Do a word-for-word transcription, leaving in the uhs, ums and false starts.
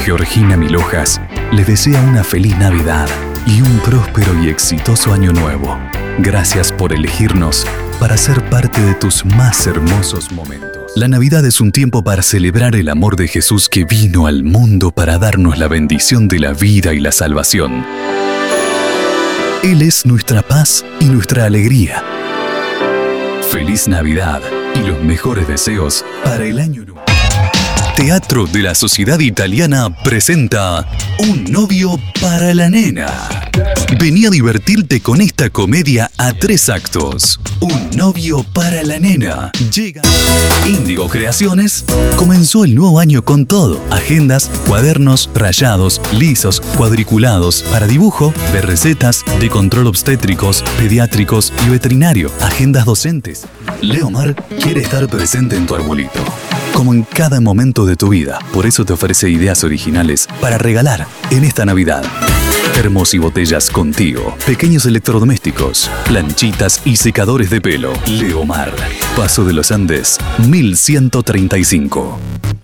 Georgina Milojas les desea una feliz Navidad y un próspero y exitoso año nuevo. Gracias por elegirnos para ser parte de tus más hermosos momentos. La Navidad es un tiempo para celebrar el amor de Jesús que vino al mundo para darnos la bendición de la vida y la salvación. Él es nuestra paz y nuestra alegría. Feliz Navidad y los mejores deseos para el año nuevo. Teatro de la Sociedad Italiana presenta Un novio para la nena. Vení a divertirte con esta comedia a tres actos. Un novio para la nena. Llega Índigo Creaciones. Comenzó el nuevo año con todo. Agendas, cuadernos, rayados, lisos, cuadriculados, para dibujo, de recetas, de control obstétricos, pediátricos y veterinario. Agendas docentes. Leomar quiere estar presente en tu arbolito, como en cada momento de tu vida. Por eso te ofrece ideas originales para regalar en esta Navidad. Termos y botellas contigo, pequeños electrodomésticos, planchitas y secadores de pelo. Leomar, Paso de los Andes, mil ciento treinta y cinco.